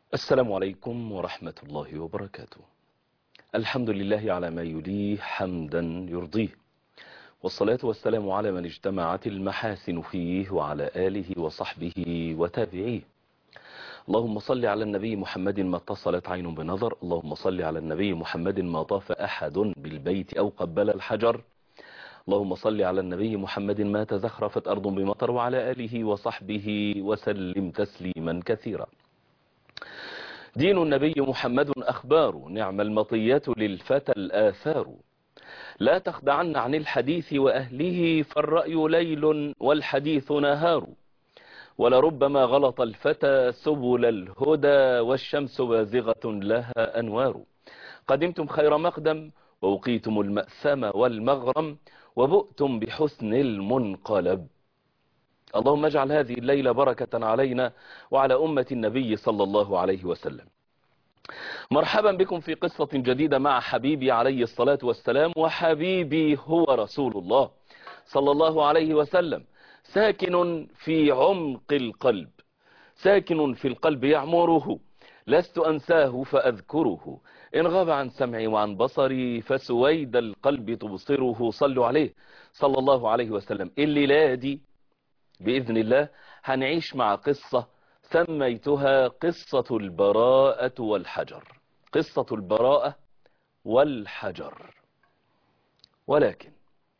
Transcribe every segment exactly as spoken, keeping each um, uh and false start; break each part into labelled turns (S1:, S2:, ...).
S1: السلام عليكم ورحمة الله وبركاته. الحمد لله على ما يليه حمدا يرضيه، والصلاة والسلام على من اجتمعت المحاسن فيه وعلى آله وصحبه وتابعيه. اللهم صل على النبي محمد ما اتصلت عين بنظر، اللهم صل على النبي محمد ما طاف أحد بالبيت أو قبل الحجر، اللهم صل على النبي محمد ما تزخرفت أرض بمطر، وعلى آله وصحبه وسلم تسليما كثيرا. دين النبي محمد أخبار، نعم المطية للفتى الآثار. لا تخدعن عن الحديث وأهله، فالرأي ليل والحديث نهار. ولربما غلط الفتى سبل الهدى، والشمس بازغة لها أنوار. قدمتم خير مقدم ووقيتم المأثم والمغرم، وبؤتم بحسن المنقلب. اللهم اجعل هذه الليلة بركة علينا وعلى أمة النبي صلى الله عليه وسلم. مرحبا بكم في قصة جديدة مع حبيبي عليه الصلاة والسلام، وحبيبي هو رسول الله صلى الله عليه وسلم، ساكن في عمق القلب، ساكن في القلب يعمره، لست أنساه فأذكره، إن غاب عن سمعي وعن بصري فسويد القلب تبصره. صلوا عليه صلى الله عليه وسلم. الليلة دي بإذن الله هنعيش مع قصة سميتها قصة البراءة والحجر. قصة البراءة والحجر. ولكن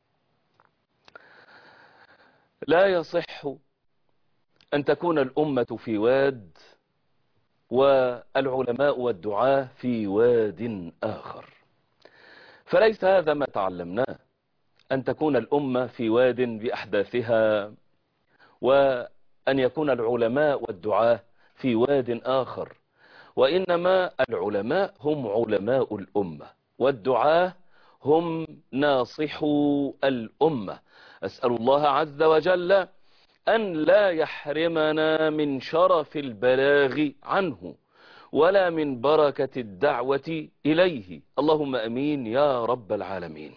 S1: لا يصح أن تكون الأمة في واد والعلماء والدعاة في واد آخر، فليس هذا ما تعلمناه، أن تكون الأمة في واد بأحداثها، وأن يكون العلماء والدعاة في واد آخر. وإنما العلماء هم علماء الأمة، والدعاة هم ناصحو الأمة. أسأل الله عز وجل أن لا يحرمنا من شرف البلاغ عنه ولا من بركة الدعوة إليه، اللهم أمين يا رب العالمين.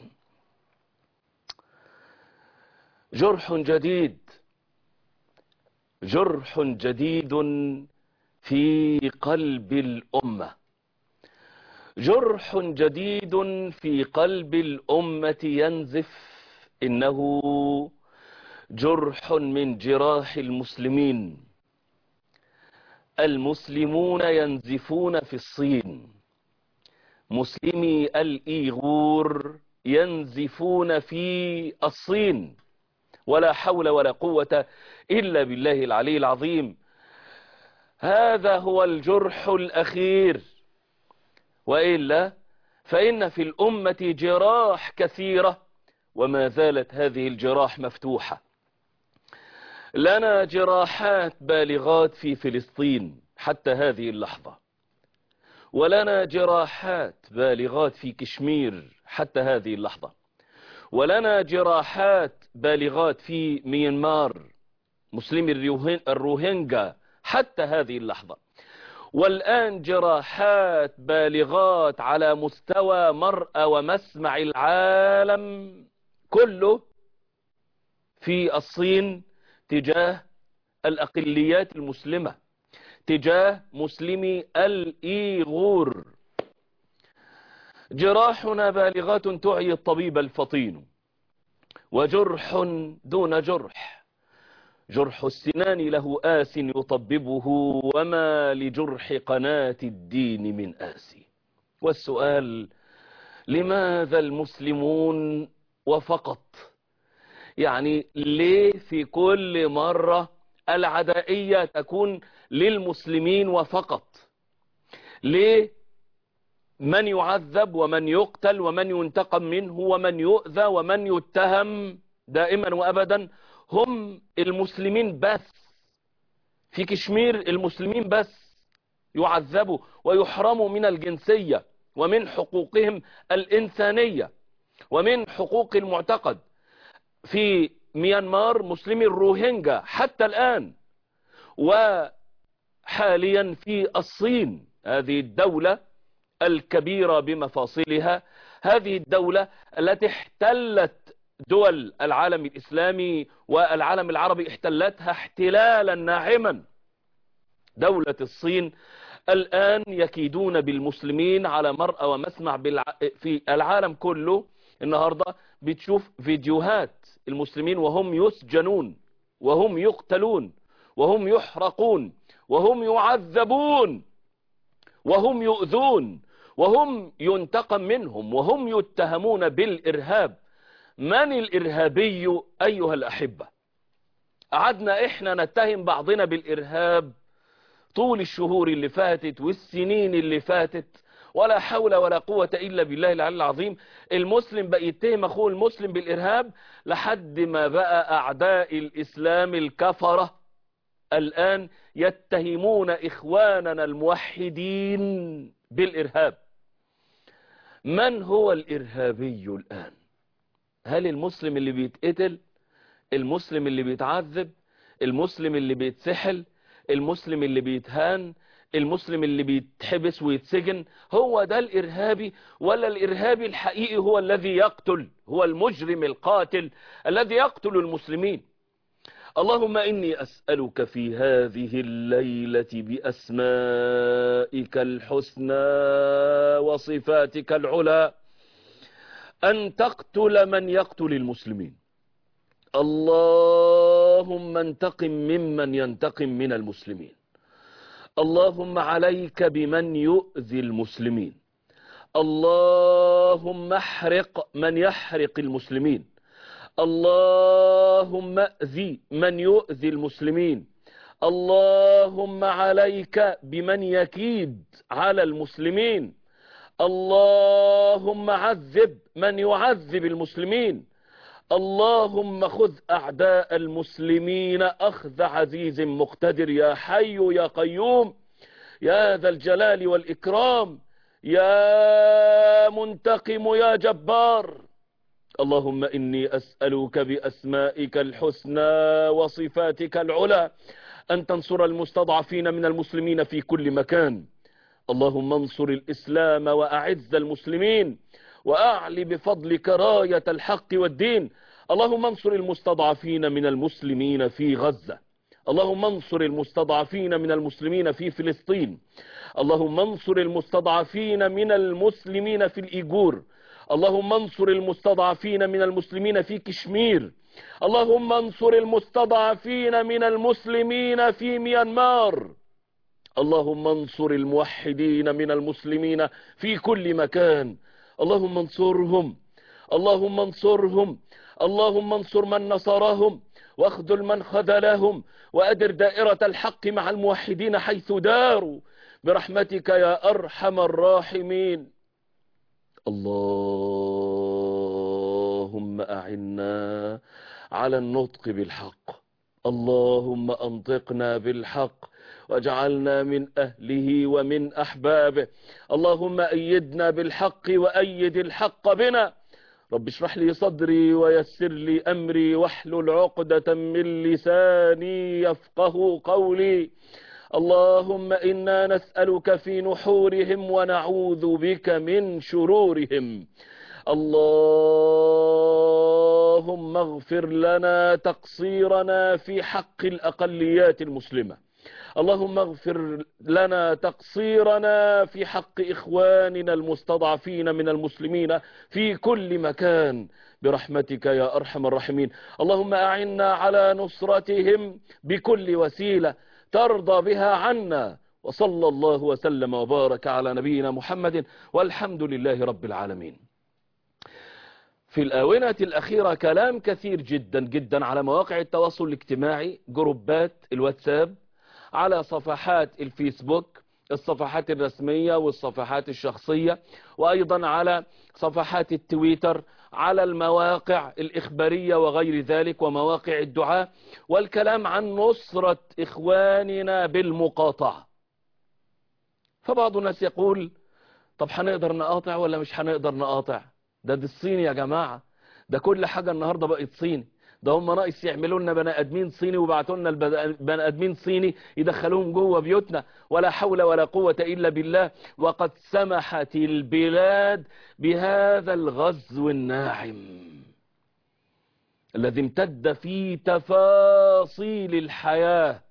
S1: جرح جديد، جرح جديد في قلب الأمة، جرح جديد في قلب الأمة ينزف. إنه جرح من جراح المسلمين. المسلمون ينزفون في الصين، مسلمي الإيغور ينزفون في الصين، ولا حول ولا قوة إلا بالله العلي العظيم. هذا هو الجرح الأخير، وإلا فإن في الأمة جراح كثيرة، وما زالت هذه الجراح مفتوحة. لنا جراحات بالغات في فلسطين حتى هذه اللحظة، ولنا جراحات بالغات في كشمير حتى هذه اللحظة، ولنا جراحات بالغات في ميانمار، مسلمي الروهينجا حتى هذه اللحظة، والآن جراحات بالغات على مستوى مرأى ومسمع العالم كله في الصين تجاه الأقليات المسلمة، تجاه مسلمي الإيغور. جراحنا بالغات تعي الطبيب الفطين، وجرح دون جرح. جرح السنان له آس يطببه، وما لجرح قناة الدين من آس. والسؤال: لماذا المسلمون وفقط؟ يعني ليه في كل مرة العدائية تكون للمسلمين وفقط؟ ليه من يعذب ومن يقتل ومن ينتقم منه ومن يؤذى ومن يتهم دائما وأبدا هم المسلمين بس؟ في كشمير المسلمين بس يعذبوا ويحرموا من الجنسية ومن حقوقهم الإنسانية ومن حقوق المعتقد. في ميانمار مسلمي الروهينجا حتى الآن، وحاليا في الصين، هذه الدولة الكبيرة بمفاصلها، هذه الدولة التي احتلت دول العالم الإسلامي والعالم العربي، احتلتها احتلالا ناعما. دولة الصين الآن يكيدون بالمسلمين على مرأى ومسمع بالع... في العالم كله. النهاردة بتشوف فيديوهات المسلمين وهم يسجنون وهم يقتلون وهم يحرقون وهم يعذبون وهم يؤذون وهم ينتقم منهم وهم يتهمون بالإرهاب. من الإرهابي أيها الأحبة؟ قعدنا إحنا نتهم بعضنا بالإرهاب طول الشهور اللي فاتت والسنين اللي فاتت، ولا حول ولا قوة إلا بالله العلي العظيم. المسلم بقى يتهم أخوه المسلم بالإرهاب لحد ما بقى أعداء الإسلام الكفرة الآن يتهمون إخواننا الموحدين بالإرهاب. من هو الإرهابي الآن؟ هل المسلم اللي بيتقتل؟ المسلم اللي بيتعذب؟ المسلم اللي بيتسحل؟ المسلم اللي بيتهان؟ المسلم اللي بيتحبس ويتسجن؟ هو ده الإرهابي؟ ولا الإرهابي الحقيقي هو الذي يقتل، هو المجرم القاتل الذي يقتل المسلمين؟ اللهم إني أسألك في هذه الليلة بأسمائك الحسنى وصفاتك العلى أن تقتل من يقتل المسلمين. اللهم انتقم ممن ينتقم من المسلمين. اللهم عليك بمن يؤذي المسلمين. اللهم احرق من يحرق المسلمين. اللهم اؤذي من يؤذي المسلمين. اللهم عليك بمن يكيد على المسلمين. اللهم عذب من يعذب المسلمين. اللهم خذ أعداء المسلمين أخذ عزيز مقتدر يا حي يا قيوم يا ذا الجلال والإكرام يا منتقم يا جبار. اللهم إني أسألك بأسمائك الحسنى وصفاتك العلى أن تنصر المستضعفين من المسلمين في كل مكان. اللهم انصر الإسلام وأعز المسلمين وأعلي بفضلك راية الحق والدين. اللهم انصر المستضعفين من المسلمين في غزة. اللهم انصر المستضعفين من المسلمين في فلسطين. اللهم انصر المستضعفين من المسلمين في الإيغور. اللهم انصر المستضعفين من المسلمين في كشمير. اللهم انصر المستضعفين من المسلمين في ميانمار. اللهم انصر الموحدين من المسلمين في كل مكان. اللهم انصرهم. اللهم انصرهم. اللهم انصر من نصرهم واخذل من خذلهم وأدر دائرة الحق مع الموحدين حيث داروا برحمتك يا أرحم الراحمين. اللهم أعنا على النطق بالحق. اللهم أنطقنا بالحق واجعلنا من أهله ومن أحبابه. اللهم أيدنا بالحق وأيد الحق بنا. رب اشرح لي صدري ويسر لي أمري واحلل عقدة من لساني يفقه قولي. اللهم إنا نسألك في نحورهم ونعوذ بك من شرورهم. اللهم اغفر لنا تقصيرنا في حق الأقليات المسلمة. اللهم اغفر لنا تقصيرنا في حق إخواننا المستضعفين من المسلمين في كل مكان برحمتك يا أرحم الراحمين. اللهم أعنا على نصرتهم بكل وسيلة ترضى بها عنا. وصلى الله وسلم وبارك على نبينا محمد والحمد لله رب العالمين. في الآونة الأخيرة كلام كثير جدا جدا على مواقع التواصل الاجتماعي، جروبات الواتساب، على صفحات الفيسبوك، الصفحات الرسمية والصفحات الشخصية، وأيضا على صفحات التويتر، على المواقع الإخبارية وغير ذلك ومواقع الدعاء، والكلام عن نصرة إخواننا بالمقاطعة. فبعض الناس يقول طب هنقدر نقاطع ولا مش هنقدر نقاطع؟ ده دي الصين يا جماعة، ده كل حاجة النهاردة بقت صيني، ده هم ناقص يعملوا لنا بني ادمين صيني وبعتوا لنا البني ادمين صيني يدخلوهم جوه بيوتنا. ولا حول ولا قوة الا بالله. وقد سمحت البلاد بهذا الغزو الناعم الذي امتد في تفاصيل الحياة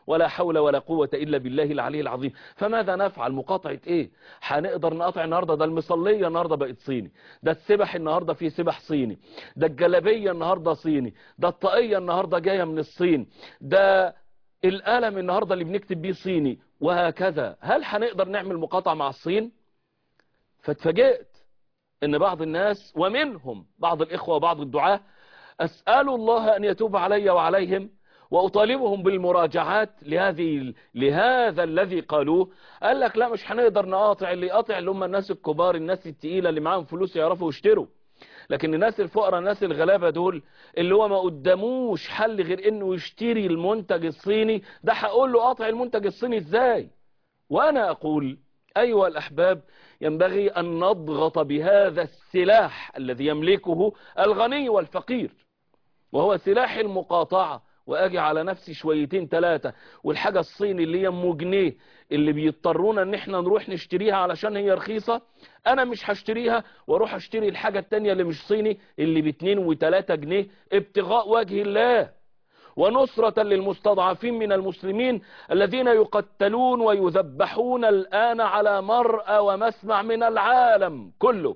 S1: ولا حول ولا قوة إلا بالله العلي العظيم. فماذا نفعل؟ مقاطعة إيه؟ هنقدر نقاطع النهاردة؟ ده المصلية النهاردة بقت صيني، ده السبح النهاردة فيه سبح صيني، ده الجلبية النهاردة صيني، ده الطاقية النهاردة جاية من الصين، ده القلم النهاردة اللي بنكتب بيه صيني، وهكذا. هل هنقدر نعمل مقاطعة مع الصين؟ فاتفاجئت ان بعض الناس ومنهم بعض الاخوة وبعض الدعاة، اسأل الله ان يتوب علي وعليهم واطالبهم بالمراجعات لهذه لهذا الذي قالوه. قال لك لا مش هنقدر نقاطع، اللي يقاطع اللي هم الناس الكبار، الناس التقيلة اللي معاهم فلوس يعرفوا يشتروا، لكن الناس الفقراء الناس الغلابة دول اللي هو ما قداموش حل غير انه يشتري المنتج الصيني، ده هقول له قاطع المنتج الصيني ازاي؟ وانا اقول ايها الاحباب، ينبغي ان نضغط بهذا السلاح الذي يملكه الغني والفقير، وهو سلاح المقاطعة. واجي على نفسي شويتين ثلاثة، والحاجة الصيني اللي هي ام جنيه اللي بيضطرونا ان احنا نروح نشتريها علشان هي رخيصة، انا مش هشتريها واروح اشتري الحاجة التانية اللي مش صيني اللي باتنين وتلاتة جنيه ابتغاء وجه الله ونصرة للمستضعفين من المسلمين الذين يقتلون ويذبحون الآن على مرأى ومسمع من العالم كله.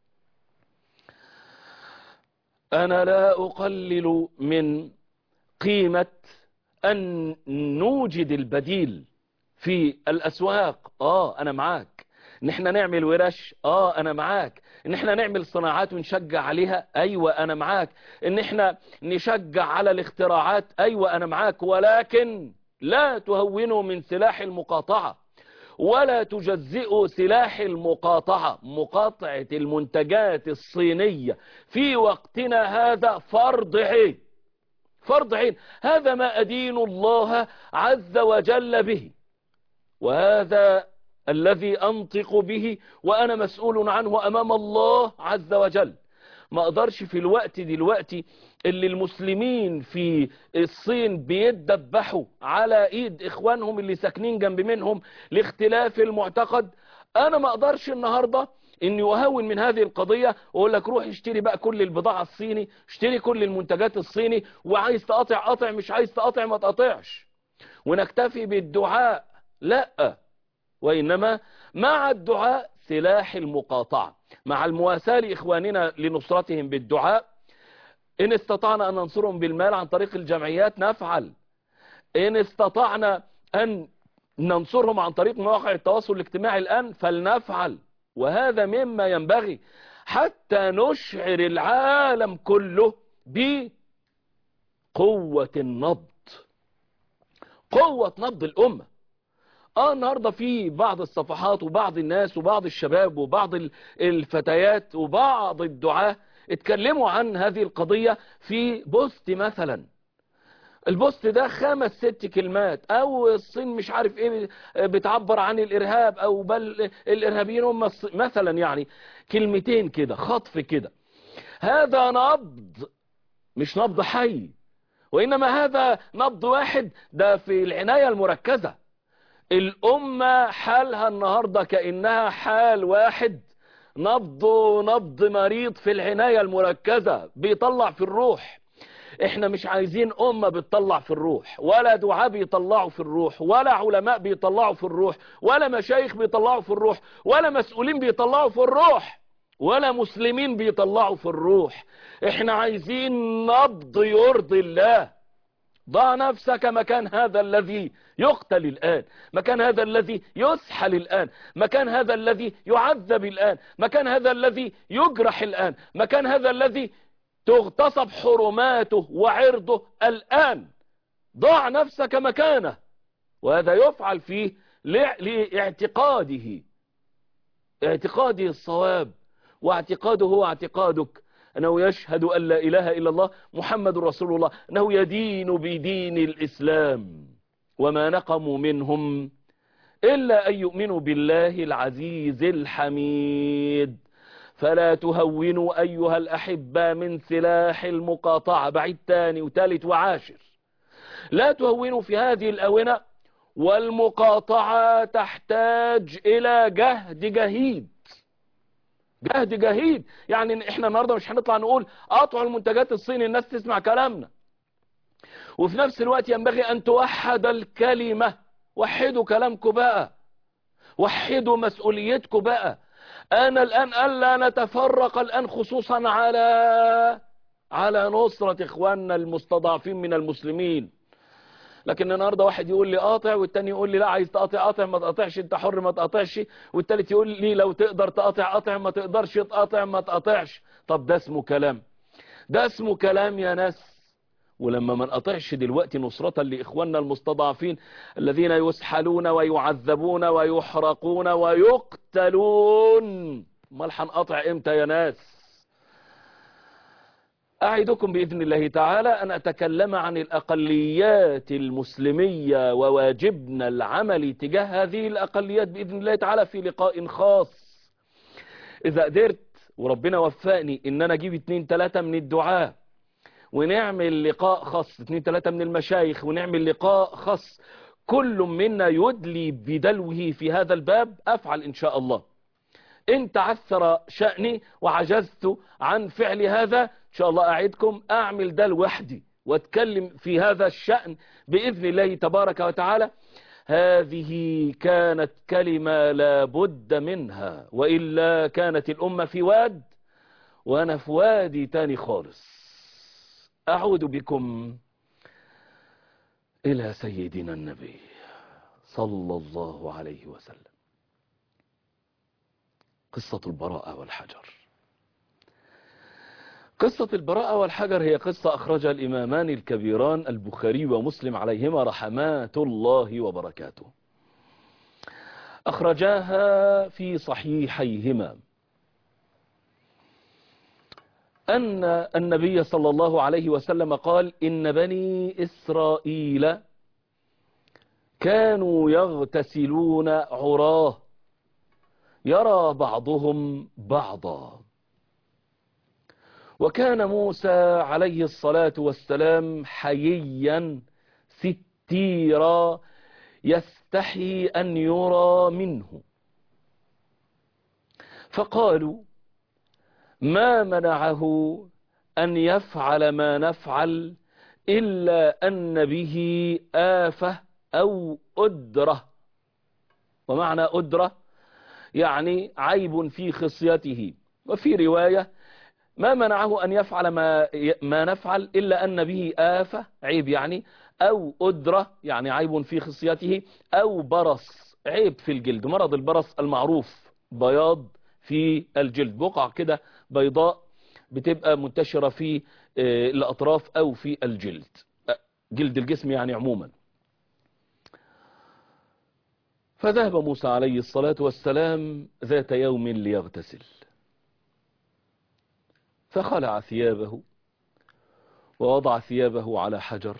S1: أنا لا أقلل من قيمة أن نوجد البديل في الأسواق، آه أنا معاك. إن احنا نعمل ورش، آه أنا معاك. إن احنا نعمل صناعات ونشجع عليها، أيوة أنا معاك. إن احنا نشجع على الاختراعات، أيوة أنا معاك. ولكن لا تهونوا من سلاح المقاطعة، ولا تجزئوا سلاح المقاطعة. مقاطعة المنتجات الصينية في وقتنا هذا فرض عين، فرض عين. هذا ما أدين الله عز وجل به، وهذا الذي أنطق به وأنا مسؤول عنه أمام الله عز وجل. ما أقدرش في الوقت دلوقتي اللي المسلمين في الصين بيتدبحوا على ايد اخوانهم اللي ساكنين جنب منهم لاختلاف المعتقد، انا ما اقدرش النهاردة اني اهون من هذه القضية واقول لك روح اشتري بقى كل البضاعة الصيني، اشتري كل المنتجات الصيني، وعايز تقاطع قاطع، مش عايز تقاطع ما تقاطعش، ونكتفي بالدعاء. لا، وإنما مع الدعاء سلاح المقاطعة، مع المواساة لإخواننا لنصرتهم بالدعاء. إن استطعنا أن ننصرهم بالمال عن طريق الجمعيات نفعل، إن استطعنا أن ننصرهم عن طريق مواقع التواصل الاجتماعي الآن فلنفعل. وهذا مما ينبغي حتى نشعر العالم كله بقوة النبض، قوة نبض الأمة. اه النهاردة في بعض الصفحات وبعض الناس وبعض الشباب وبعض الفتيات وبعض الدعاة اتكلموا عن هذه القضية في بوست مثلا. البوست ده خمس ست كلمات، او الصين مش عارف ايه بتعبر عن الارهاب، او بل الارهابيين هم مثلا، يعني كلمتين كده خطف كده. هذا نبض، مش نبض حي، وانما هذا نبض واحد ده في العناية المركزة. الأمة حالها النهاردة كأنها حال واحد، نبض نبض مريض في العناية المركزة بيطلع في الروح. احنا مش عايزين أمة بتطلع في الروح، ولا دعاء بيطلعوا في الروح، ولا علماء بيطلعوا في الروح، ولا مشايخ بيطلعوا في الروح، ولا مسؤولين بيطلعوا في الروح، ولا مسلمين بيطلعوا في الروح. احنا عايزين نبض يرضي الله. ضع نفسك مكان هذا الذي يقتل الآن، مكان هذا الذي يسحل الآن، مكان هذا الذي يعذب الآن، مكان هذا الذي يجرح الآن، مكان هذا الذي تغتصب حرماته وعرضه الآن. ضع نفسك مكانه، وهذا يفعل فيه لاعتقاده، اعتقاده الصواب، واعتقاده هو اعتقادك، أنه يشهد أن لا إله إلا الله محمد رسول الله، أنه يدين بدين الإسلام. وما نقموا منهم إلا أن يؤمنوا بالله العزيز الحميد. فلا تهونوا أيها الأحبة من سلاح المقاطعة. بعيد تاني وتالت وعاشر، لا تهونوا في هذه الأونة، والمقاطعة تحتاج إلى جهد جهيد، جهد جهيد. يعني احنا النهاردة مش هنطلع نقول قاطعوا المنتجات الصيني الناس تسمع كلامنا، وفي نفس الوقت ينبغي أن توحد الكلمة. وحدوا كلامكم بقى، وحدوا مسؤوليتكم بقى. أنا الآن ألا نتفرق الآن خصوصا على على نصرة إخواننا المستضعفين من المسلمين. لكن النهارده واحد يقول لي قاطع، والتاني يقول لي لا عايز تقاطع قاطع، ما تقاطعش انت حر ما تقاطعش، والتالت يقول لي لو تقدر تقاطع قاطع، ما تقدرش تقاطع ما تقاطعش. طب ده اسمه كلام؟ ده اسمه كلام يا ناس؟ ولما ما نقاطعش دلوقتي نصرة لإخواننا المستضعفين الذين يسحلون ويعذبون ويحرقون ويقتلون، امال هنقاطع امتى يا ناس؟ أعدكم بإذن الله تعالى أن أتكلم عن الأقليات المسلمية وواجبنا العملي تجاه هذه الأقليات بإذن الله تعالى في لقاء خاص. إذا قدرت وربنا وفقني إن أنا أجيب اتنين تلاتة من الدعاء ونعمل لقاء خاص، اتنين تلاتة من المشايخ ونعمل لقاء خاص، كل منا يدلي بدلوه في هذا الباب، أفعل إن شاء الله. إن تعثر شأني وعجزت عن فعل هذا إن شاء الله أعدكم أعمل ده لوحدي واتكلم في هذا الشأن بإذن الله تبارك وتعالى. هذه كانت كلمة لا بد منها، وإلا كانت الأمة في واد وأنا في وادي تاني خالص. أعود بكم إلى سيدنا النبي صلى الله عليه وسلم. قصة البراءة والحجر. قصة البراءة والحجر هي قصة أخرجها الإمامان الكبيران البخاري ومسلم عليهما رحمات الله وبركاته. أخرجاها في صحيحيهما أن النبي صلى الله عليه وسلم قال: إن بني إسرائيل كانوا يغتسلون عراه يرى بعضهم بعضا، وكان موسى عليه الصلاة والسلام حييا ستيرا يستحي أن يرى منه، فقالوا: ما منعه أن يفعل ما نفعل إلا أن به آفة أو أدرة. ومعنى أدرة يعني عيب في خصيته، وفي رواية ما منعه أن يفعل ما, ما نفعل إلا أن به آفة عيب يعني، أو أدرة يعني عيب في خصيته، أو برص عيب في الجلد. مرض البرص المعروف بياض في الجلد، بقع كده بيضاء بتبقى منتشرة في الأطراف أو في الجلد، جلد الجسم يعني عموما. فذهب موسى عليه الصلاة والسلام ذات يوم ليغتسل، فخلع ثيابه ووضع ثيابه على حجر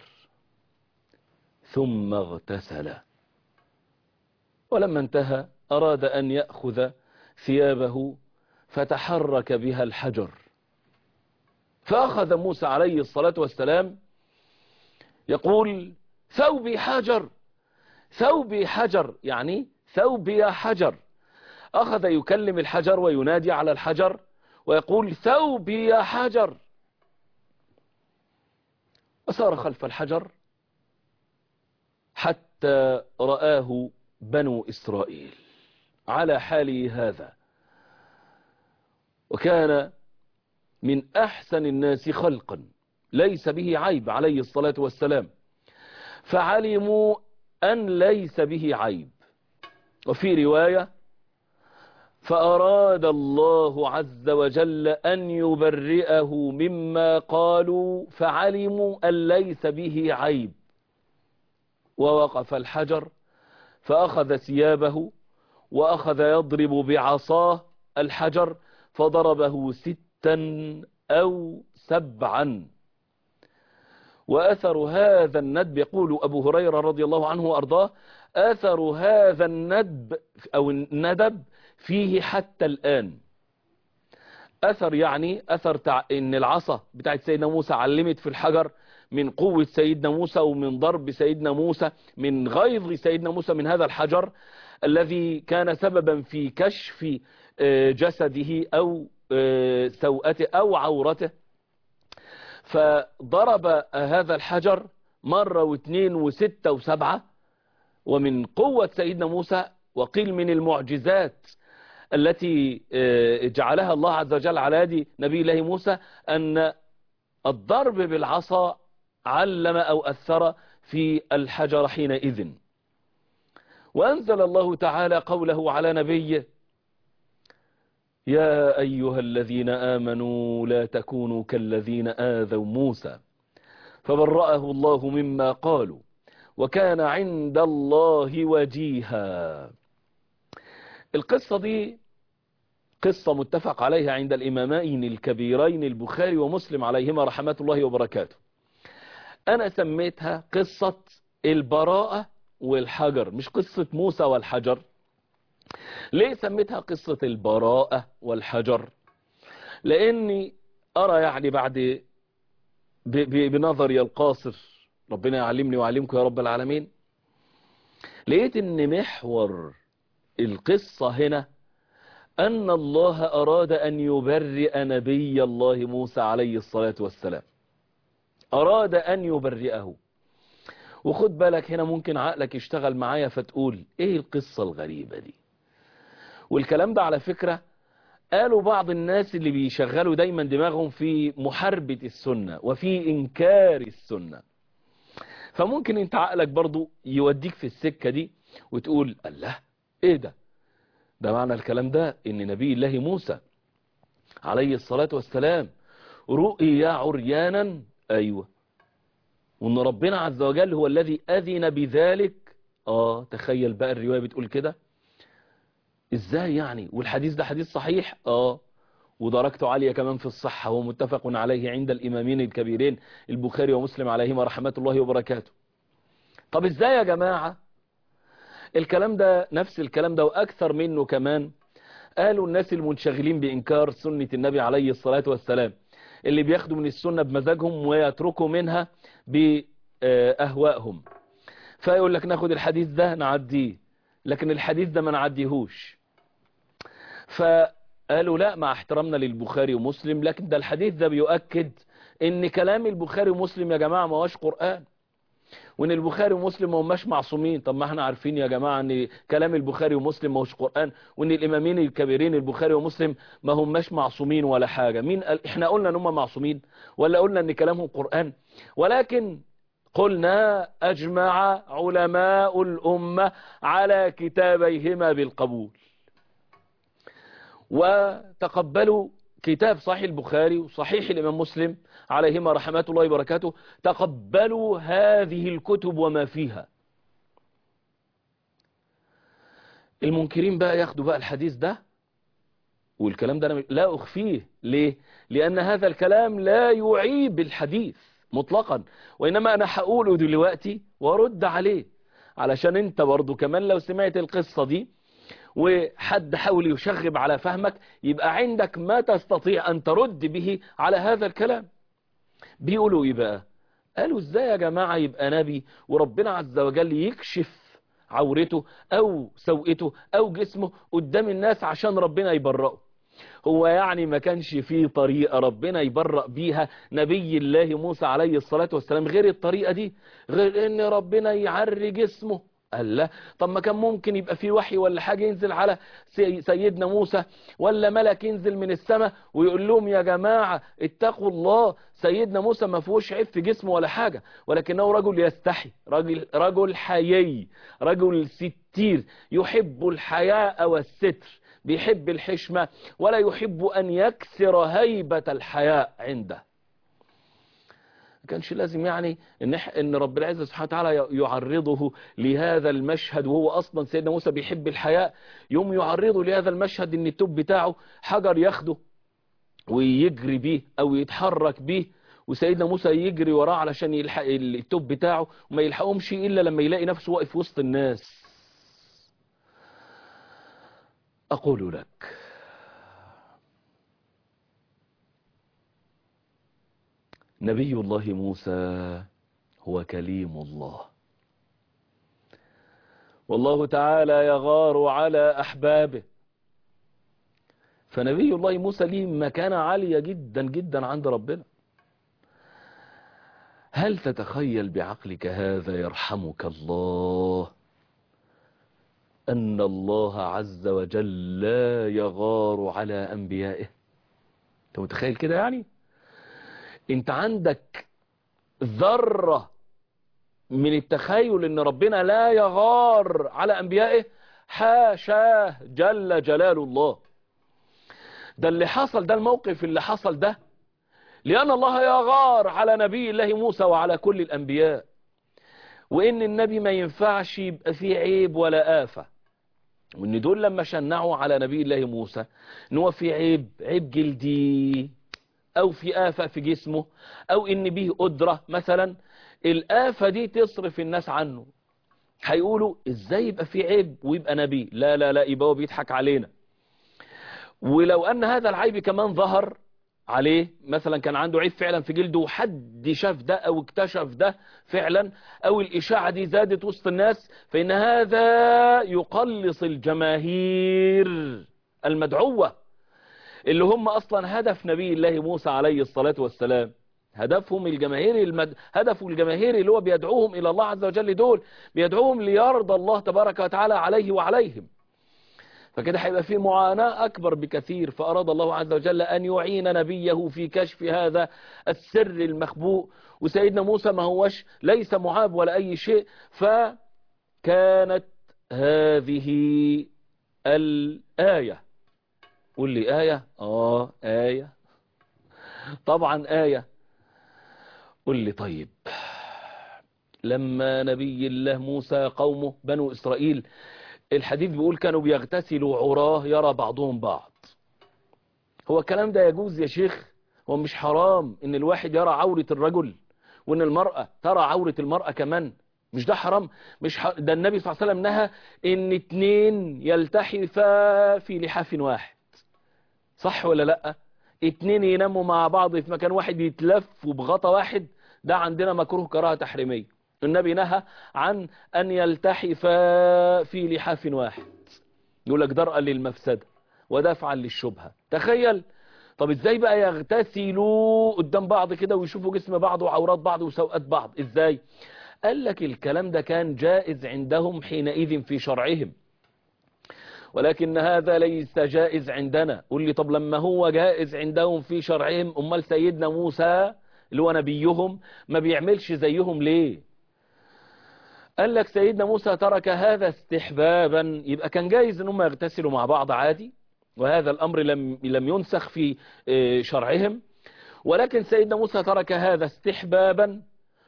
S1: ثم اغتسل، ولما انتهى أراد أن يأخذ ثيابه فتحرك بها الحجر، فأخذ موسى عليه الصلاة والسلام يقول: ثوبي حجر، ثوبي حجر، يعني ثوبي حجر. أخذ يكلم الحجر وينادي على الحجر ويقول: ثوبي يا حجر. وسار خلف الحجر حتى رآه بنو إسرائيل على حاله هذا، وكان من أحسن الناس خلقا ليس به عيب عليه الصلاة والسلام، فعلموا أن ليس به عيب. وفي رواية: فأراد الله عز وجل أن يبرئه مما قالوا فعلموا أن ليس به عيب. ووقف الحجر فأخذ ثيابه وأخذ يضرب بعصاه الحجر، فضربه ستا أو سبعا. وأثر هذا الندب، يقول أبو هريرة رضي الله عنه وأرضاه: أثر هذا الندب أو الندب فيه حتى الآن. أثر يعني أثر تع... إن العصا بتاعت سيدنا موسى علمت في الحجر من قوة سيدنا موسى ومن ضرب سيدنا موسى، من غيظ سيدنا موسى من هذا الحجر الذي كان سببا في كشف جسده أو سوءته أو عورته. فضرب هذا الحجر مرة واثنين وستة وسبعة. ومن قوة سيدنا موسى وقيل من المعجزات التي جعلها الله عز وجل على يد نبي الله موسى أن الضرب بالعصا علم أو أثر في الحجر حينئذ. وأنزل الله تعالى قوله على نبيه: يا أيها الذين آمنوا لا تكونوا كالذين آذوا موسى فبرأه الله مما قالوا وكان عند الله وجيها. القصة دي قصة متفق عليها عند الإمامين الكبيرين البخاري ومسلم عليهما رحمة الله وبركاته. أنا سميتها قصة البراءة والحجر، مش قصة موسى والحجر. ليه سميتها قصة البراءة والحجر؟ لأني أرى يعني بعد بنظري القاصر، ربنا يعلمني ويعلمكم يا رب العالمين، لقيت ان محور القصة هنا أن الله أراد أن يبرئ نبي الله موسى عليه الصلاة والسلام، أراد أن يبرئه. وخد بالك هنا ممكن عقلك يشتغل معايا فتقول إيه القصة الغريبة دي؟ والكلام ده على فكرة قالوا بعض الناس اللي بيشغلوا دايما دماغهم في محاربة السنة وفي إنكار السنة. فممكن انت عقلك برضو يوديك في السكة دي وتقول الله ايه ده؟ ده معنى الكلام ده ان نبي الله موسى عليه الصلاة والسلام رؤي عريانا. ايوه. وان ربنا عز وجل هو الذي اذن بذلك. اه تخيل بقى الرواية بتقول كده ازاي يعني؟ والحديث ده حديث صحيح. اه ودرجته عالية كمان في الصحة ومتفق عليه عند الإمامين الكبيرين البخاري ومسلم عليهما رحمة الله وبركاته. طب ازاي يا جماعة؟ الكلام ده نفس الكلام ده وأكثر منه كمان قالوا الناس المنشغلين بإنكار سنة النبي عليه الصلاة والسلام، اللي بياخدوا من السنة بمزاجهم ويتركوا منها بأهوائهم. فيقول لك ناخد الحديث ده نعديه، لكن الحديث ده ما نعديهوش. ف قالوا لا، مع احترامنا للبخاري ومسلم، لكن ده الحديث ده بيؤكد ان كلام البخاري ومسلم يا جماعة ما هوش قرآن، وان البخاري ومسلم ما هماش معصومين. طب ما احنا عارفين يا جماعة ان كلام البخاري ومسلم ما هوش قرآن، وان الامامين الكبيرين البخاري ومسلم ما هماش معصومين ولا حاجة. مين قال؟ احنا قلنا ان هم معصومين ولا قلنا ان كلامهم قرآن؟ ولكن قلنا اجمع علماء الامة على كتابيهما بالقبول، وتقبلوا كتاب صحيح البخاري وصحيح الإمام مسلم عليهما رحمة الله وبركاته، تقبلوا هذه الكتب وما فيها. المنكرين بقى ياخدوا بقى الحديث ده، والكلام ده أنا لا أخفيه. ليه؟ لأن هذا الكلام لا يعيب الحديث مطلقا، وإنما أنا هقوله دلوقتي وارد عليه، علشان انت برضو كمان لو سمعت القصة دي وحد حاول يشغب على فهمك يبقى عندك ما تستطيع أن ترد به على هذا الكلام. بيقولوا إيه بقى؟ قالوا إزاي يا جماعة يبقى نبي وربنا عز وجل يكشف عورته أو سوءته أو جسمه قدام الناس عشان ربنا يبرأه؟ هو يعني ما كانش فيه طريقة ربنا يبرأ بيها نبي الله موسى عليه الصلاة والسلام غير الطريقة دي، غير ان ربنا يعري جسمه؟ قال لا. طب ما كان ممكن يبقى في وحي ولا حاجة ينزل على سيدنا موسى، ولا ملك ينزل من السماء ويقول لهم يا جماعة اتقوا الله، سيدنا موسى ما فيهوش عيب في جسمه ولا حاجة، ولكنه رجل يستحي، رجل رجل حيي، رجل ستير، يحب الحياء والستر، بيحب الحشمة ولا يحب أن يكسر هيبة الحياء عنده. ما كانش لازم يعني ان ان رب العزة سبحانه وتعالى يعرضه لهذا المشهد، وهو اصلا سيدنا موسى بيحب الحياء، يوم يعرضه لهذا المشهد ان التوب بتاعه حجر ياخده ويجري بيه او يتحرك بيه، وسيدنا موسى يجري وراه علشان يلحق التوب بتاعه وما يلحقهمش الا لما يلاقي نفسه واقف وسط الناس. اقول لك نبي الله موسى هو كليم الله، والله تعالى يغار على أحبابه، فنبي الله موسى ليه مكانة عالية جدا جدا عند ربنا. هل تتخيل بعقلك هذا يرحمك الله أن الله عز وجل لا يغار على أنبيائه؟ أنت متخيل كده؟ يعني أنت عندك ذرة من التخيل أن ربنا لا يغار على أنبيائه؟ حاشاه جل جلال الله. ده اللي حصل، ده الموقف اللي حصل ده لأن الله يغار على نبي الله موسى وعلى كل الأنبياء، وإن النبي ما ينفعش يبقى فيه عيب ولا آفة، وإن دول لما شنعوا على نبي الله موسى إن هو في عيب، عيب جلدي أو في آفة في جسمه أو إن به قدرة مثلا، الآفة دي تصرف الناس عنه. هيقولوا إزاي يبقى في عيب ويبقى نبي؟ لا لا لا، يبقى هو بيضحك علينا. ولو أن هذا العيب كمان ظهر عليه، مثلا كان عنده عيب فعلا في جلده وحد شاف ده او اكتشف ده فعلا، او الاشاعة دي زادت وسط الناس، فان هذا يقلص الجماهير المدعوة اللي هم اصلا هدف نبي الله موسى عليه الصلاة والسلام. هدفهم الجماهيري المد... هدفه الجماهيري اللي هو بيدعوهم الى الله عز وجل، دول بيدعوهم ليرضى الله تبارك وتعالى عليه وعليهم. فكده هيبقى فيه معاناة أكبر بكثير، فأراد الله عز وجل أن يعين نبيه في كشف هذا السر المخبوء. وسيدنا موسى ما هوش ليس معاب ولا أي شيء، فكانت هذه الآية. قول لي آية؟ آه آية طبعا آية. قول لي طيب، لما نبي الله موسى قومه بنو إسرائيل، الحديث بيقول كانوا بيغتسلوا عراه يرى بعضهم بعض. هو الكلام ده يجوز يا شيخ؟ هو مش حرام ان الواحد يرى عورة الرجل وان المرأة ترى عورة المرأة كمان؟ مش ده حرام؟ مش ح... ده النبي صلى الله عليه وسلم نهى ان اتنين يلتحفا في لحاف واحد، صح ولا لا؟ اتنين يناموا مع بعض في مكان واحد يتلفوا بغطا واحد، ده عندنا مكروه كراهة تحريمية. النبي نهى عن أن يلتحف في لحاف واحد، يقول لك درءا للمفسدة ودفعا للشبهة. تخيل. طب ازاي بقى يغتسلوا قدام بعض كده ويشوفوا جسم بعض وعورات بعض وسوءات بعض؟ ازاي؟ قال لك الكلام ده كان جائز عندهم حينئذ في شرعهم، ولكن هذا ليس جائز عندنا. قل لي طب لما هو جائز عندهم في شرعهم، امال سيدنا موسى اللي هو نبيهم ما بيعملش زيهم ليه؟ قال لك سيدنا موسى ترك هذا استحبابا، يبقى كان جايز ان هم يغتسلوا مع بعض عادي، وهذا الامر لم لم ينسخ في شرعهم، ولكن سيدنا موسى ترك هذا استحبابا،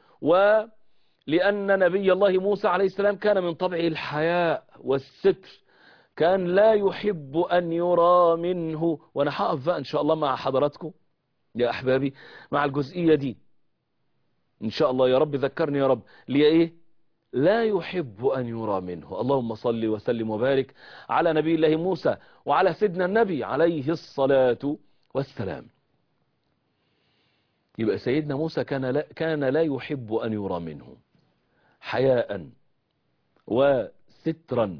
S1: ولان نبي الله موسى عليه السلام كان من طبعه الحياء والستر، كان لا يحب ان يرى منه. وانا هقف بقى ان شاء الله مع حضراتكم يا احبابي مع الجزئية دي ان شاء الله، يا رب ذكرني يا رب. ليه ايه؟ لا يحب أن يرى منه. اللهم صل وسلم وبارك على نبي الله موسى وعلى سيدنا النبي عليه الصلاة والسلام. يبقى سيدنا موسى كان لا, كان لا يحب أن يرى منه حياء وسترا.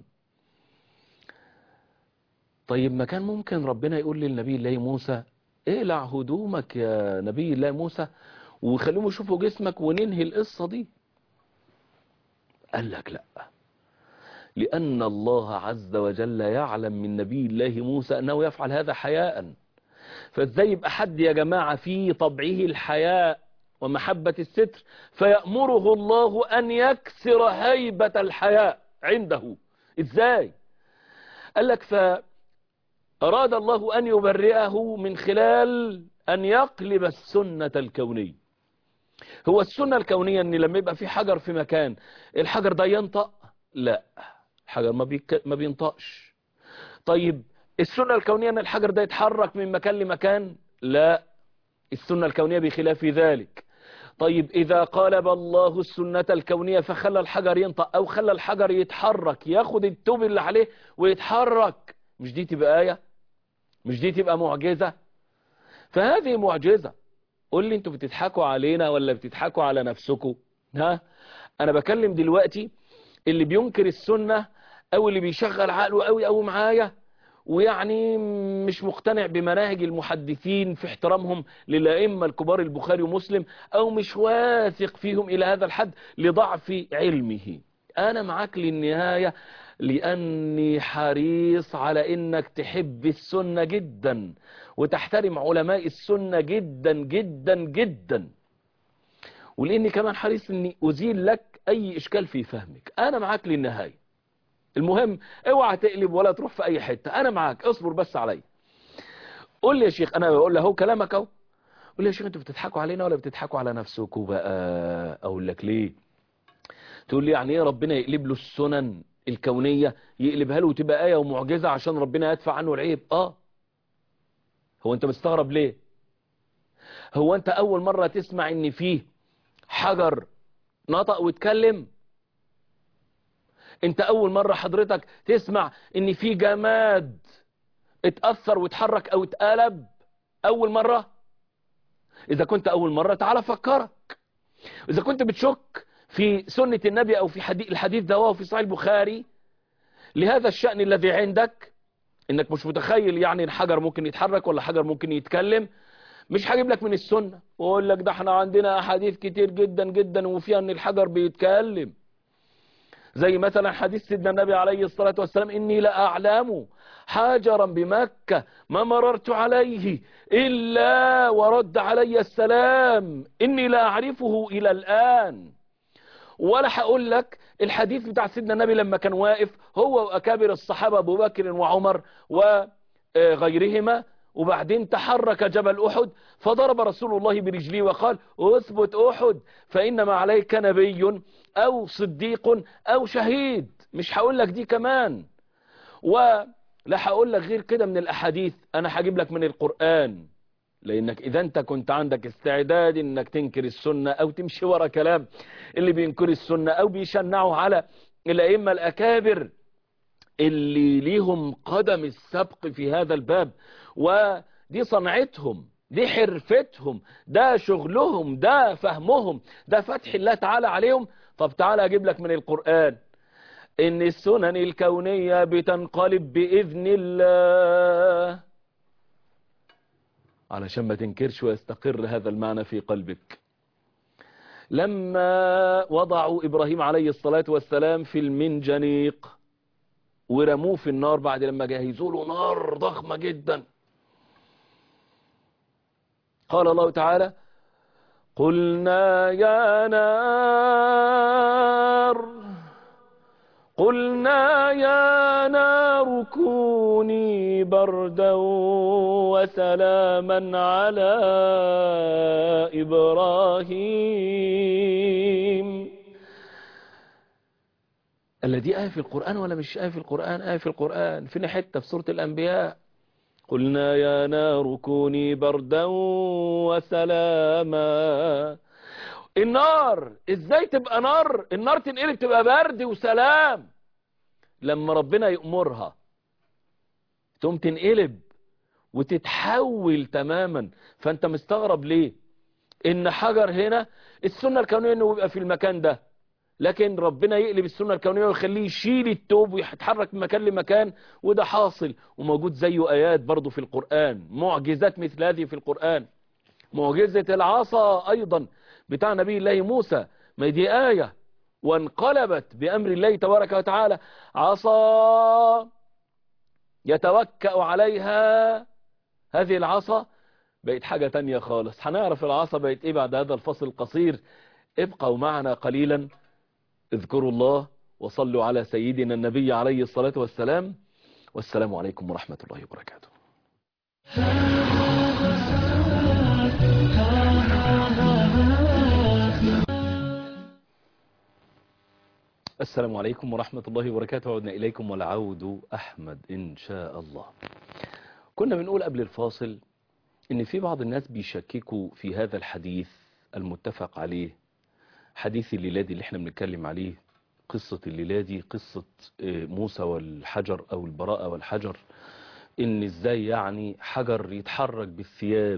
S1: طيب ما كان ممكن ربنا يقول للنبي الله موسى اقلع هدومك يا نبي الله موسى وخليهم يشوفوا جسمك وننهي القصة دي؟ قال لك لا، لأن الله عز وجل يعلم من نبي الله موسى أنه يفعل هذا حياء. فازاي يبقى حد يا جماعة في طبعه الحياء ومحبة الستر فيأمره الله أن يكسر هيبة الحياء عنده؟ ازاي؟ قال لك فأراد الله أن يبرئه من خلال أن يقلب السنة الكونية. هو السنة الكونية ان لما يبقى في حجر في مكان الحجر ده ينطق؟ لا، الحجر ما, بيك... ما بينطقش. طيب السنة الكونية ان الحجر ده يتحرك من مكان لمكان؟ لا، السنة الكونية بخلاف ذلك. طيب اذا قلب الله السنة الكونية فخلى الحجر ينطق او خلى الحجر يتحرك، ياخد التوب اللي عليه ويتحرك، مش دي تبقى آية؟ مش دي تبقى معجزة؟ فهذه معجزة. قول لي انتوا بتضحكوا علينا ولا بتضحكوا على نفسكم؟ ها، انا بكلم دلوقتي اللي بينكر السنة او اللي بيشغل عقله قوي قوي معايا ويعني مش مقتنع بمناهج المحدثين في احترامهم للأئمة الكبار البخاري ومسلم، أو مش واثق فيهم إلى هذا الحد لضعف علمه. أنا معاك للنهاية، لأني حريص على إنك تحب السنة جدا وتحترم علماء السنة جدا جدا جدا، ولأني كمان حريص إني أزيل لك أي إشكال في فهمك. أنا معاك للنهاية. المهم اوعى تقلب ولا تروح في أي حتة، أنا معاك، اصبر بس علي. قول لي يا شيخ، أنا بقول له هو كلامك أهو. قول لي يا شيخ، أنتوا بتضحكوا علينا ولا بتضحكوا على نفسكم بقى؟ أقول لك ليه. تقول لي يعني إيه ربنا يقلب له السنن الكونية، يقلبها له وتبقى آية ومعجزة عشان ربنا يدفع عنه العيب؟ آه. هو أنت مستغرب ليه؟ هو أنت أول مرة تسمع إن فيه حجر نطق واتكلم؟ أنت أول مرة حضرتك تسمع إن فيه جماد اتأثر واتحرك أو اتقلب؟ أول مرة؟ إذا كنت أول مرة تعال فكرك. إذا كنت بتشك في سنة النبي أو في حديث الحديث ده وهو في صحيح البخاري لهذا الشأن الذي عندك، إنك مش متخيل يعني الحجر ممكن يتحرك ولا حجر ممكن يتكلم، مش هجيب لك من السنة وأقول لك ده احنا عندنا أحاديث كتير جدا جدا وفيها إن الحجر بيتكلم. زي مثلا حديث سيدنا النبي عليه الصلاة والسلام: إني لأعلم حجرا بمكة ما مررت عليه إلا ورد علي السلام، إني لا أعرفه إلى الآن. ولا هقول لك الحديث بتاع سيدنا النبي لما كان واقف هو وأكابر الصحابة أبو بكر وعمر وغيرهما، وبعدين تحرك جبل أحد فضرب رسول الله برجليه وقال: اثبت أحد فإنما عليك نبي أو صديق أو شهيد. مش هقول لك دي كمان، ولا هقول لك غير كده من الأحاديث. أنا هجيب لك من القرآن، لأنك إذا أنت كنت عندك استعداد إنك تنكر السنة أو تمشي ورا كلام اللي بينكر السنة أو بيشنعوا على الأئمة الأكابر اللي ليهم قدم السبق في هذا الباب، ودي صنعتهم، دي حرفتهم، ده شغلهم، ده فهمهم، ده فتح الله تعالى عليهم. طب تعالى أجيب لك من القرآن إن السنن الكونية بتنقلب بإذن الله، علشان ما تنكرش ويستقر هذا المعنى في قلبك. لما وضعوا إبراهيم عليه الصلاة والسلام في المنجنيق ورموه في النار بعد لما جهزوا له نار ضخمة جدا، قال الله تعالى: قلنا يا نار قلنا يا نار كوني بردا وسلاما على إبراهيم. الذي آية في القرآن ولا مش آية في القرآن؟ آية في القرآن. فين حتة في سورة الأنبياء: قلنا يا نار كوني بردا وسلاما. النار ازاي تبقى نار؟ النار تنقلب تبقى برد وسلام لما ربنا يأمرها، تقوم تنقلب وتتحول تماما. فانت مستغرب ليه ان حجر هنا السنة الكونية انه يبقى في المكان ده، لكن ربنا يقلب السنة الكونية ويخليه يشيل التوب ويتحرك من مكان لمكان، وده حاصل وموجود زيه آيات برضو في القرآن، معجزات مثل هذه في القرآن. معجزة العصا أيضا بتاع نبي الله موسى، ما دي آية، وانقلبت بأمر الله تبارك وتعالى عصا يتوكأ عليها. هذه العصا بقت حاجة تانية خالص. هنعرف العصا بقت ايه بعد هذا الفصل القصير. ابقوا معنا قليلا، اذكروا الله وصلوا على سيدنا النبي عليه الصلاة والسلام، والسلام عليكم ورحمة الله وبركاته. السلام عليكم ورحمة الله وبركاته. عدنا إليكم والعود أحمد إن شاء الله. كنا بنقول قبل الفاصل إن في بعض الناس بيشككوا في هذا الحديث المتفق عليه، حديث الليلادي اللي احنا بنتكلم عليه، قصة الليلادي، قصة موسى والحجر أو البراءة والحجر، إن إزاي يعني حجر يتحرك بالثياب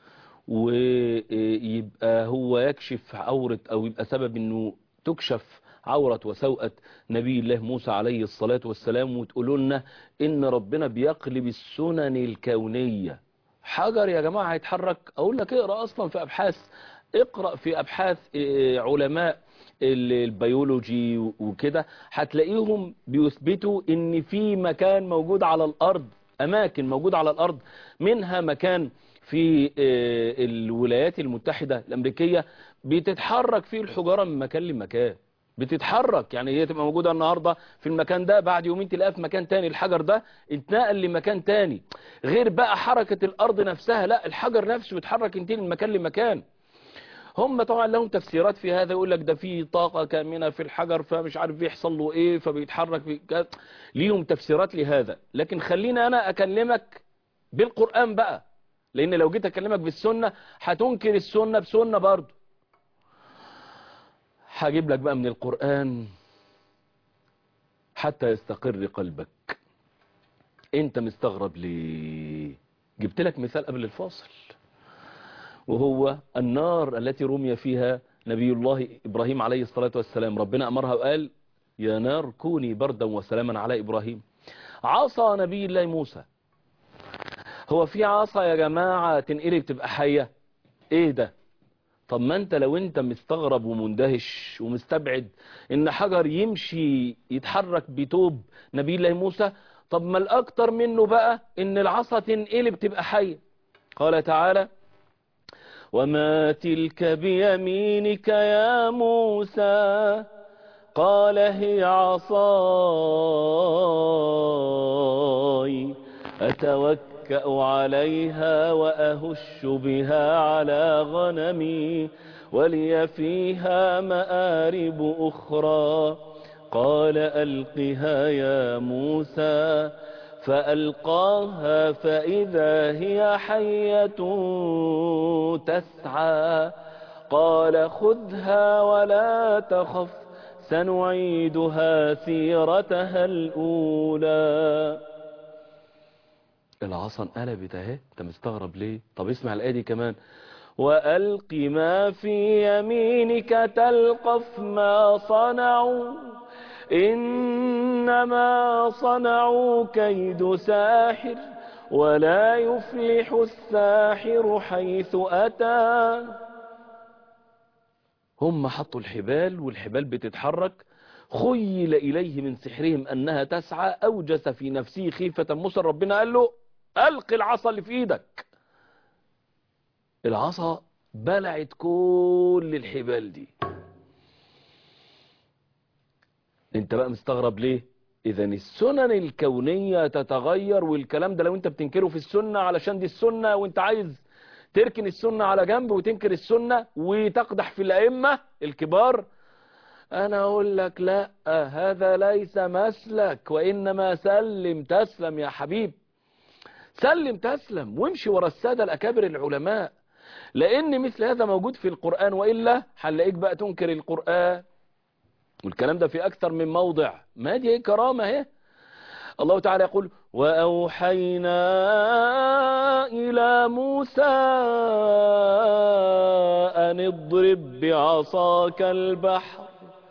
S1: ويبقى هو يكشف عورة أو يبقى سبب إنه تكشف عورة وسوءة نبي الله موسى عليه الصلاة والسلام، وتقولوا لنا إن ربنا بيقلب السنن الكونية. حجر يا جماعة هيتحرك؟ أقول لك اقرأ أصلا في أبحاث، اقرأ في أبحاث علماء البيولوجي وكده، هتلاقيهم بيثبتوا ان في مكان موجود على الارض، اماكن موجودة على الارض، منها مكان في الولايات المتحدة الامريكية بتتحرك فيه الحجارة من مكان لمكان، بتتحرك. يعني هي تبقى موجودة النهاردة في المكان ده، بعد يومين تلاقيها في مكان تاني، الحجر ده اتنقل لمكان تاني. غير بقى حركة الارض نفسها، لا الحجر نفسه بيتحرك ينتقل من مكان لمكان. هم طبعا لهم تفسيرات في هذا، يقول لك ده في طاقة كامنة في الحجر فمش عارف بيحصل له ايه فبيتحرك في... ليهم تفسيرات لهذا. لكن خلينا انا اكلمك بالقرآن بقى، لان لو جيت اكلمك بالسنة هتنكر السنة بسنة برضو. هجيب لك بقى من القرآن حتى يستقر قلبك. انت مستغرب ليه؟ جبت لك مثال قبل الفاصل، وهو النار التي رمي فيها نبي الله إبراهيم عليه الصلاة والسلام. ربنا أمرها وقال يا نار كوني بردا وسلاما على إبراهيم. عصا نبي الله موسى، هو في عصا يا جماعة تنقلب تبقى حية؟ ايه ده؟ طب ما انت لو انت مستغرب ومندهش ومستبعد ان حجر يمشي يتحرك بتوب نبي الله موسى، طب ما الاكتر منه بقى ان العصا تنقلب تبقى حية. قال تعالى وما تلك بيمينك يا موسى قال هي عصاي أتوكأ عليها وأهش بها على غنمي ولي فيها مآرب أخرى قال ألقها يا موسى فألقاها فإذا هي حية تسعى قال خذها ولا تخف سنعيدها سيرتها الأولى. العصا انقلبت اهي، انت مستغرب ليه؟ طب اسمع الآية دي كمان، وألق ما في يمينك تلقف ما صنعوا إنما صنعوا كيد ساحر ولا يفلح الساحر حيث أتى. هم حطوا الحبال والحبال بتتحرك، خيل إليه من سحرهم أنها تسعى، أوجس في نفسه خيفة موسى. ربنا قال له ألق العصا اللي في إيدك. العصا بلعت كل الحبال دي. انت بقى مستغرب ليه؟ اذا السنن الكونية تتغير، والكلام ده لو انت بتنكره في السنة علشان دي السنة وانت عايز تركن السنة على جنب وتنكر السنة وتقدح في الأئمة الكبار، انا اقول لك لا، هذا ليس مسلك، وانما سلم تسلم يا حبيب، سلم تسلم وامشي ورا السادة الأكابر العلماء، لأن مثل هذا موجود في القرآن، وإلا هنلاقيك بقى تنكر القرآن. والكلام ده في أكثر من موضع. ما دي كرامة اهي. الله تعالى يقول وأوحينا إلى موسى أن اضرب بعصاك البحر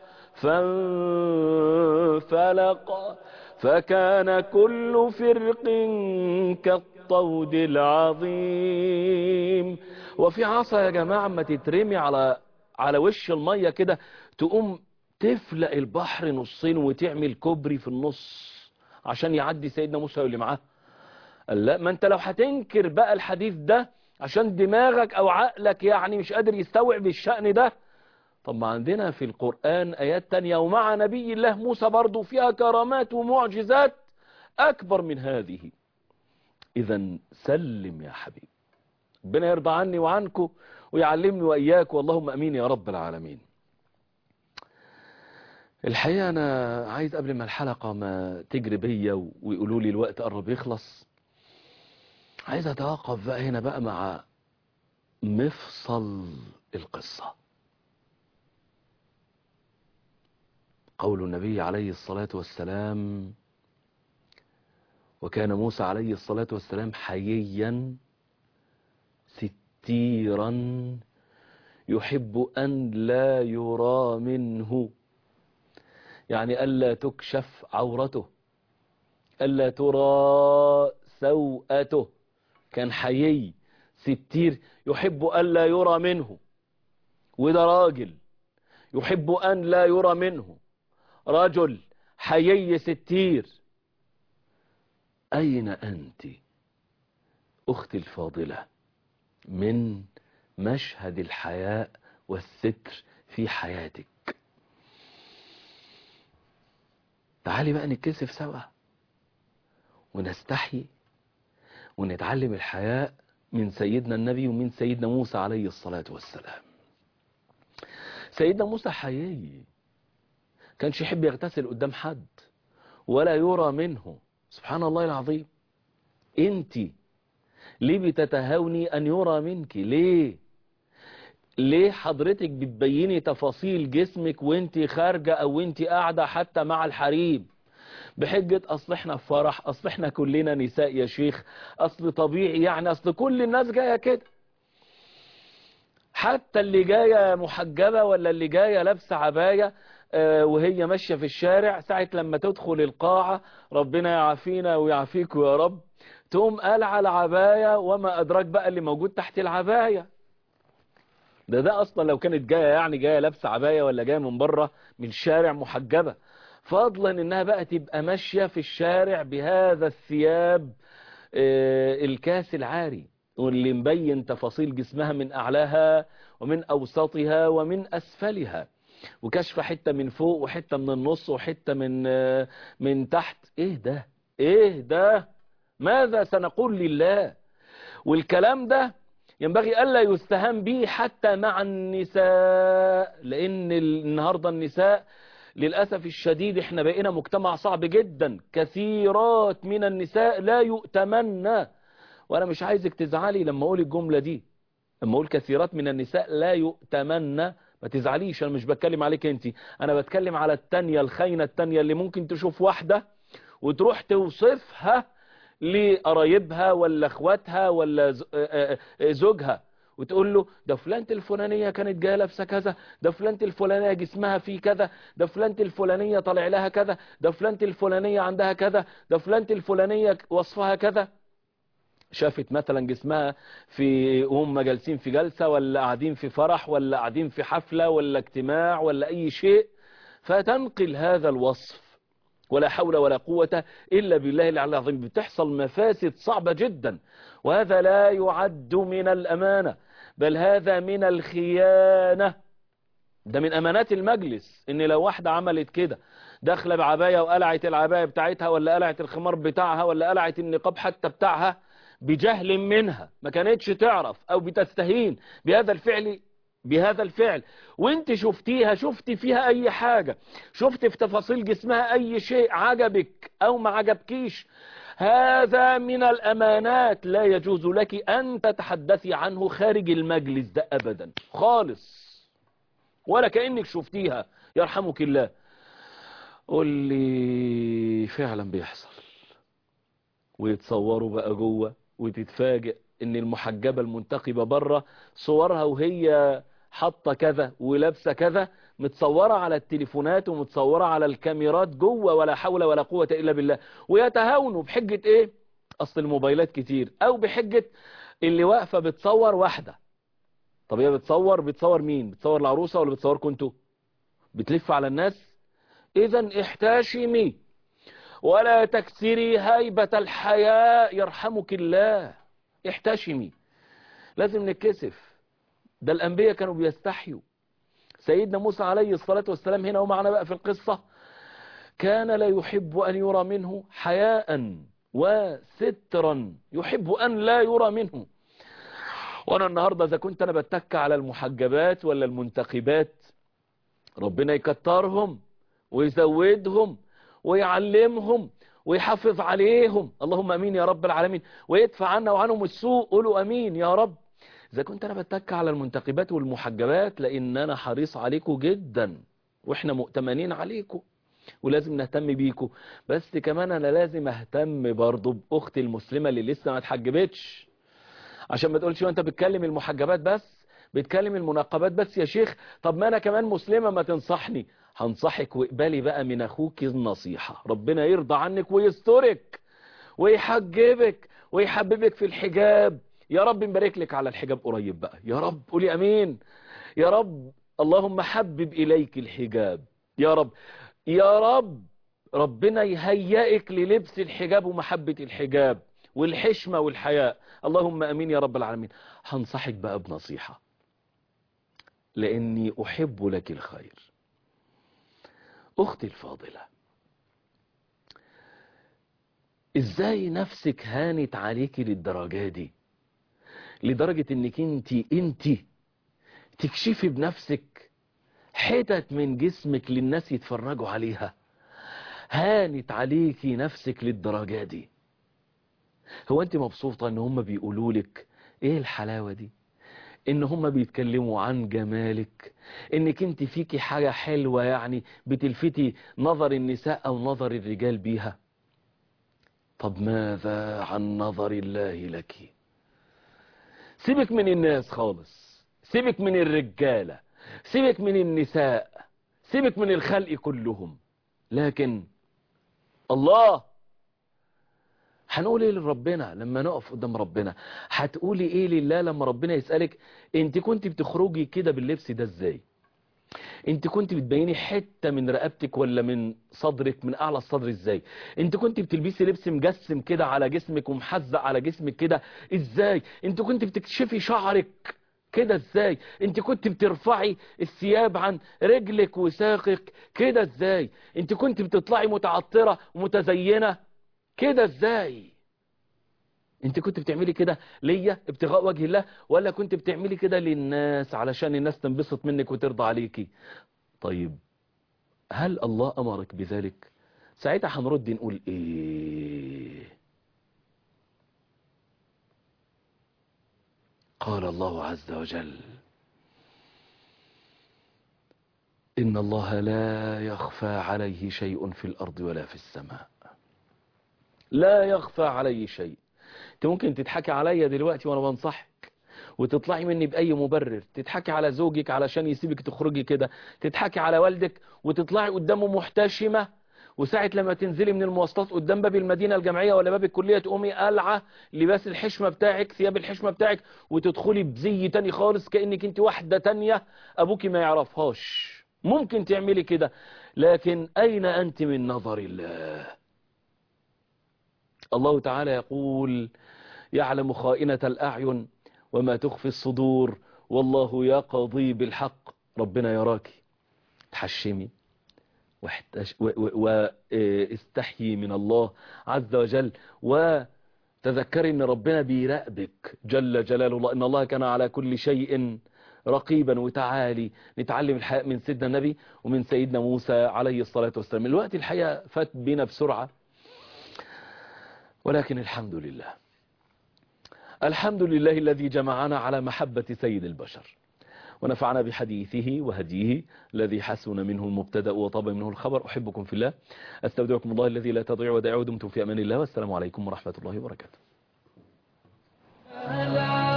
S1: فانفلق فكان كل فرق كالطود العظيم. وفي عصا يا جماعة ما تترمي على على وش المية كده تقوم تفلق البحر نصين وتعمل كوبري في النص عشان يعدي سيدنا موسى واللي معاه. قال لا، ما انت لو هتنكر بقى الحديث ده عشان دماغك او عقلك يعني مش قادر يستوعب الشأن ده، طب ما عندنا في القرآن آيات تانية ومع نبي الله موسى برضو فيها كرامات ومعجزات أكبر من هذه. إذا سلم يا حبيب، ربنا يرضى عني وعنكم ويعلمني وإياك، واللهم أمين يا رب العالمين. الحقيقة أنا عايز قبل ما الحلقة ما تجري بيا ويقولوا لي الوقت قرب يخلص، عايز أتوقف بقى هنا بقى مع مفصل القصة. قول النبي عليه الصلاة والسلام وكان موسى عليه الصلاة والسلام حييا ستيرا يحب أن لا يرى منه يعني ألا تكشف عورته، ألا ترى سوءته. كان حيي ستير يحب ألا يرى منه، وده راجل يحب أن لا يرى منه، رجل حيي ستير. أين أنت أختي الفاضلة من مشهد الحياء والستر في حياتك؟ تعالي بقى نتكسف سوا ونستحي ونتعلم الحياء من سيدنا النبي ومن سيدنا موسى عليه الصلاة والسلام. سيدنا موسى حيي، كانش يحب يغتسل قدام حد ولا يرى منه. سبحان الله العظيم. انت ليه بتتهاوني ان يرى منك؟ ليه ليه حضرتك بتبيني تفاصيل جسمك وانت خارجة او وانت قاعدة حتى مع الحريم بحجة اصل احنا في فرح، اصل احنا كلنا نساء يا شيخ، اصل طبيعي يعني، اصل كل الناس جاية كده. حتى اللي جاية محجبة ولا اللي جاية لابسة عباية آه وهي ماشية في الشارع، ساعة لما تدخل القاعة ربنا يعافينا ويعافيكم يا رب، تقوم قلع العباية وما أدراك بقى اللي موجود تحت العباية. ده ده أصلا لو كانت جاية يعني جاية لابسة عباية ولا جاية من بره من الشارع محجبة، فضلا إنها بقى تبقى ماشية في الشارع بهذا الثياب آه الكاس العاري واللي مبين تفاصيل جسمها من أعلاها ومن أوسطها ومن أسفلها، وكشف حتة من فوق وحتة من النص وحتة من آه من تحت. إيه ده؟ إيه ده؟ ماذا سنقول لله؟ والكلام ده ينبغي ألا يستهان به حتى مع النساء، لأن النهاردة النساء للأسف الشديد احنا بقينا مجتمع صعب جدا. كثيرات من النساء لا يؤتمن، وأنا مش عايزك تزعلي لما أقول الجملة دي، لما أقول كثيرات من النساء لا يؤتمن ما تزعليش، أنا مش بتكلم عليك أنت، أنا بتكلم على التانية الخاينة التانية اللي ممكن تشوف واحدة وتروح توصفها لقرايبها ولا اخواتها ولا زوجها وتقول له ده فلانة الفلانية كانت جايه لابسه كذا، ده فلانة الفلانية جسمها فيه كذا، ده فلانة الفلانية طالع لها كذا، ده فلانة الفلانية عندها كذا، ده فلانة الفلانية وصفها كذا. شافت مثلا جسمها في وهم جالسين في جلسة ولا قاعدين في فرح ولا قاعدين في حفلة ولا اجتماع ولا أي شيء، فتنقل هذا الوصف. ولا حول ولا قوة إلا بالله العلي العظيم. بتحصل مفاسد صعبة جدا، وهذا لا يعد من الأمانة، بل هذا من الخيانة. ده من أمانات المجلس، إن لو واحدة عملت كده داخله بعباية وقلعت العباية بتاعتها ولا قلعت الخمار بتاعها ولا قلعت النقاب حتى بتاعها بجهل منها، ما كانتش تعرف أو بتستهين بهذا الفعل بهذا الفعل، وانت شفتيها، شفتي فيها اي حاجة، شفت في تفاصيل جسمها اي شيء عجبك او ما عجبكيش، هذا من الامانات لا يجوز لك ان تتحدثي عنه خارج المجلس ده ابدا خالص، ولا كأنك شفتيها يرحمك الله. قول لي فعلا بيحصل، ويتصوروا بقى جوه وتتفاجئ ان المحجبة المنتقبة بره صورها وهي حاطة كذا ولابسة كذا متصورة على التليفونات ومتصورة على الكاميرات جوه، ولا حول ولا قوة الا بالله. ويتهاونوا بحجة ايه؟ اصل الموبايلات كتير، او بحجة اللي واقفة بتصور واحدة. طب هي بتصور بتصور مين؟ بتصور العروسة ولا بتصور كنتوا؟ بتلف على الناس؟ اذا احتشمي ولا تكسري هيبة الحياء يرحمك الله. احتشمي، لازم نتكسف. ده الأنبياء كانوا بيستحيوا. سيدنا موسى عليه الصلاة والسلام هنا ومعنا بقى في القصة كان لا يحب أن يرى منه حياء وسترا، يحب أن لا يرى منه. وأنا النهاردة إذا كنت أنا بتك على المحجبات ولا المنتقبات، ربنا يكترهم ويزودهم ويعلمهم ويحافظ عليهم، اللهم امين يا رب العالمين، ويدفع عنا وعنهم السوء، قولوا امين يا رب. اذا كنت انا بتك على المنتقبات والمحجبات لان انا حريص عليكم جدا، واحنا مؤتمنين عليكم ولازم نهتم بيكم، بس كمان انا لازم اهتم برضو باختي المسلمة اللي لسه ما اتحجبتش، عشان ما تقولش وانت بتكلم المحجبات بس، بتكلم المنقبات بس يا شيخ، طب ما انا كمان مسلمة ما تنصحني. هنصحك واقبلي بقى من اخوك النصيحة، ربنا يرضى عنك ويسترك ويحجبك ويحببك في الحجاب. يا رب نبارك لك على الحجاب قريب بقى، يا رب قولي امين. يا رب اللهم حبب اليك الحجاب يا رب. يا رب ربنا يهيئك للبس الحجاب ومحبة الحجاب والحشمة والحياء، اللهم امين يا رب العالمين. هنصحك بقى بنصيحة لاني احب لك الخير. اختي الفاضلة، ازاي نفسك هانت عليكي للدرجة دي، لدرجة انك انت انت تكشفي بنفسك حتت من جسمك للناس يتفرجوا عليها؟ هانت عليكي نفسك للدرجة دي؟ هو انت مبسوطة ان هم بيقولوا لك ايه الحلاوة دي، ان هم بيتكلموا عن جمالك، انك انت فيكي حاجة حلوة يعني بتلفتي نظر النساء او نظر الرجال بيها؟ طب ماذا عن نظر الله لك؟ سيبك من الناس خالص، سيبك من الرجالة، سيبك من النساء، سيبك من الخلق كلهم، لكن الله. هنقول ايه لربنا لما نقف قدام ربنا؟ هتقولي ايه لله لما ربنا يسألك انت كنت بتخرجي كده باللبس ده ازاي؟ انت كنت بتبيني حتة من رقبتك ولا من صدرك من اعلى الصدر ازاي؟ انت كنت بتلبسي لبس مجسم كده على جسمك ومحزق على جسمك كده ازاي؟ انت كنت بتكشفي شعرك كده ازاي؟ انت كنت بترفعي الثياب عن رجلك وساقك كده ازاي؟ انت كنت بتطلعي متعطرة ومتزينة كده ازاي؟ انت كنت بتعملي كده ليا ابتغاء وجه الله، ولا كنت بتعملي كده للناس علشان الناس تنبسط منك وترضى عليكي؟ طيب هل الله امرك بذلك؟ ساعتها هنرد نقول ايه؟ قال الله عز وجل ان الله لا يخفى عليه شيء في الارض ولا في السماء. لا يخفى عليه شيء. انت ممكن تضحكي عليا دلوقتي وانا بنصحك وتطلعي مني بأي مبرر، تضحكي على زوجك علشان يسيبك تخرجي كده، تضحكي على والدك وتطلعي قدامه محتشمة، وساعة لما تنزلي من المواصلات قدام باب المدينة الجامعية ولا باب الكلية تقومي قلعة لباس الحشمة بتاعك، ثياب الحشمة بتاعك، وتدخلي بزي تاني خالص كأنك انت واحدة تانية ابوكي ما يعرفهاش. ممكن تعملي كده، لكن أين أنت من نظر الله؟ الله تعالى يقول يعلم خائنة الأعين وما تخفي الصدور والله يقضي بالحق. ربنا يراكي، تحشمي واستحيي من الله عز وجل، وتذكري ان ربنا بيراقبك جل جلال الله، ان الله كان على كل شيء رقيبا. وتعالي نتعلم الحياء من سيدنا النبي ومن سيدنا موسى عليه الصلاة والسلام. الوقت الحقيقة فات بنا بسرعة، ولكن الحمد لله، الحمد لله الذي جمعنا على محبة سيد البشر ونفعنا بحديثه وهديه الذي حسن منه المبتدأ وطاب منه الخبر. أحبكم في الله، أستودعكم الله الذي لا تضيع ودائعه، دمتم في أمان الله، والسلام عليكم ورحمة الله وبركاته.